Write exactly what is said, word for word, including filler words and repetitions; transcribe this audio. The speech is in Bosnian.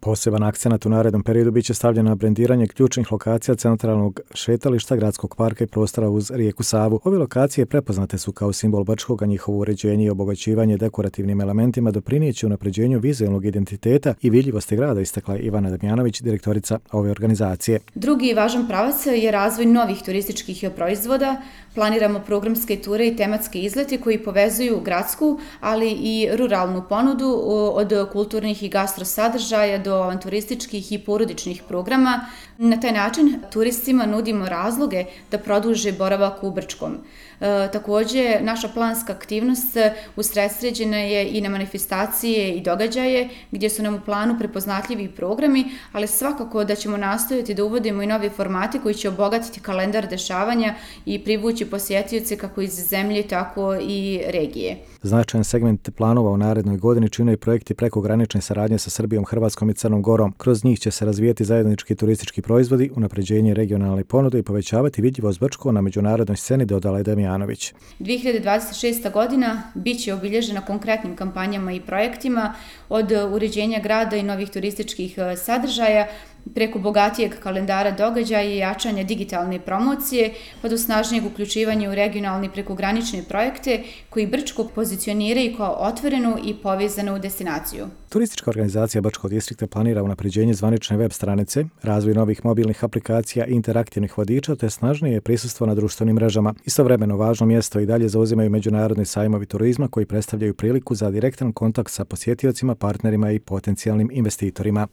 Poseban akcenat u narednom periodu biće stavljen na brendiranje ključnih lokacija centralnog šetališta, gradskog parka i prostora uz rijeku Savu. Ove lokacije prepoznate su kao simbol Brčkog, a njihovo uređenje i obogaćivanje dekorativnim elementima doprinijeće unapređenju vizualnog identiteta i vidljivosti grada, istakla Ivana Damjanović, direktorica ove organizacije. Drugi važan pravac je razvoj novih turističkih proizvoda. Planiramo programske ture i tematske izlete koji povezuju gradsku, ali i ruralnu ponudu od kulturnih i gastro sadržaja do avanturističkih i porodičnih programa. Na taj način turistima nudimo razloge da produže boravak u Brčkom. E, također, naša planska aktivnost usredsređena je i na manifestacije i događaje gdje su nam u planu prepoznatljivi programi, ali svakako da ćemo nastojati da uvodimo i nove formate koji će obogatiti kalendar dešavanja i privući posjetioce kako iz zemlje, tako i regije. Značajan segment planova u narednoj godini čine i projekti prekogranične saradnje sa Srbijom, Hrvatskom i Crnom Gorom. Kroz njih će se razvijeti zajednički turistički proizvodi, unapređenje regionalne ponude i povećavati vidljivost Brčkog na međunarodnoj sceni, dodala je Damjanović. dvije hiljade dvadeset šesta. godina bit će obilježena konkretnim kampanjama i projektima od uređenja grada i novih turističkih sadržaja, preko bogatijeg kalendara događaja i jačanja digitalne promocije, pa do snažnijeg uključivanja u regionalne prekogranične projekte koji Brčko pozicioniraju kao otvorenu i povezanu destinaciju. Turistička organizacija Brčkog distrikta planira unapređenje zvanične web stranice, razvoj novih mobilnih aplikacija i interaktivnih vodiča te snažnije prisustvo na društvenim mrežama. Istovremeno važno mjesto i dalje zauzimaju međunarodni sajmovi turizma koji predstavljaju priliku za direktan kontakt sa posjetiocima, partnerima i potencijalnim investitorima.